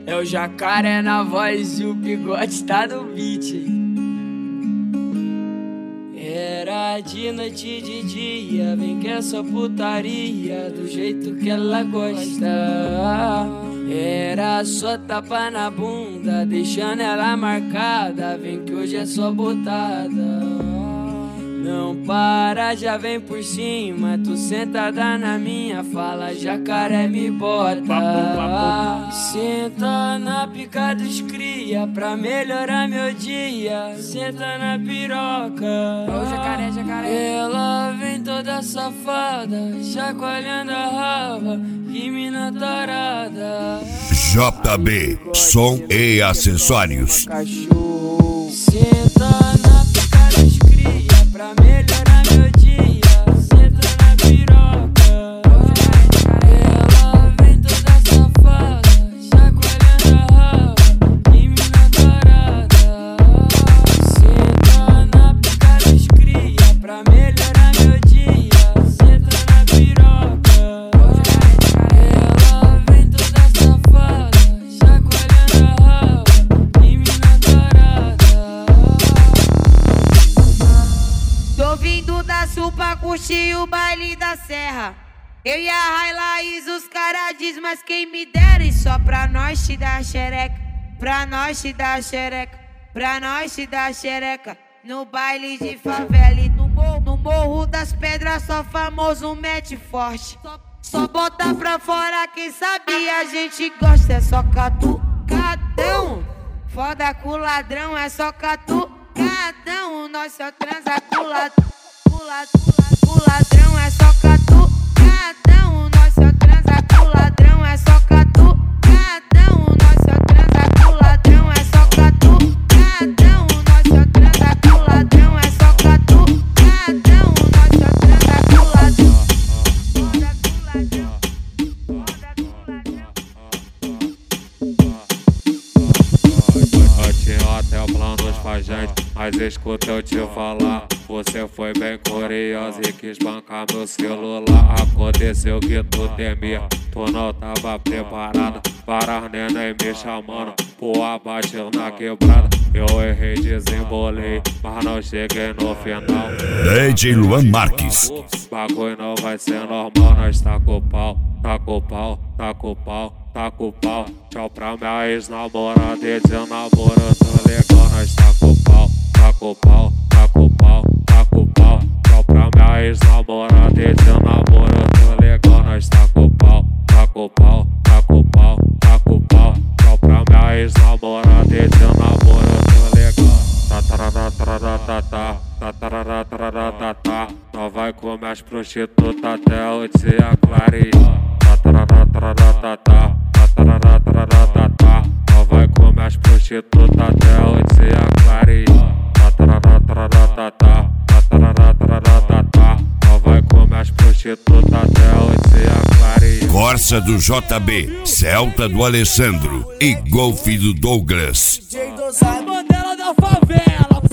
É o Jacaré na voz e o Bigode tá no beat. Era de noite e de dia, vem que é só putaria, do jeito que ela gosta. Era só tapa na bunda, deixando ela marcada, vem que hoje é só botada. Não para, já vem por cima, tu sentada na minha fala, Jacaré me bota. Senta na pica dos cria, pra melhorar meu dia, senta na piroca. Ô, jacaré, jacaré. Ela vem toda safada, chacoalhando a raba, que mina tarada. JB, som e acessórios. Cachorro. Senta na pica dos cria, pra melhorar meu dia, senta na piroca. Ela vem toda safada, chacoalhando a raba, que mina tarada. Senta na pica dos cria, pra melhorar meu dia, senta na piroca. Ela vem toda safada, chacoalhando a raba, que mina tarada. Tô vindo da Sul pra curtir o baile da Serra. Eu e a Railaís, os caras diz, mas quem me dera. E só pra nós te dar xereca, pra nós te dar xereca, pra nós te dar xereca. No baile de favela e no morro das pedras, só famoso mete forte. Só bota pra fora, quem sabe a gente gosta. É só catucadão, foda com ladrão, é só catucadão. Nós só transa com ladrão, é só catucadão. Nós só transa com ladrão, é só catucadão. Nós só transa com ladrão, é só catucadão. Nós só transa com ladrão, é só catucadão. Nós só transa com ladrão. Foda com ladrão, foda com ladrão. Eu tinha até planos pra gente, mas escuta eu te falar. Você foi bem curiosa e quis bancar meu celular. Aconteceu que tu temia, tu não tava preparada. Para as neném me chamando, pro abate na quebrada. Eu errei, desembolei, mas não cheguei no final. DJ Luan Marques. Bagulho não vai ser normal, nós tá com o pau, tá com o pau, tá com o pau, tá com o pau. Tchau pra minha ex-namorada e de namoro, tô legal, nós tá com o pau, tá com o pau, tá com o pau, tá com o pau. Tchau pra minha ex-namorada e de namoro, tô legal, nós tá com o pau, tá com o pau, tá com o pau, tá com o pau. Tchau pra minha ex-namorada e de namoro, tô legal. Tá. Nós vai comer as prostitutas até o dia clarear. Nós vai comer as prostitutas até o dia clarear. Nós vai comer as prostitutas até o dia clarear. Corsa do JB, Celta do Alessandro e Golfe do Douglas. Modelo da favela.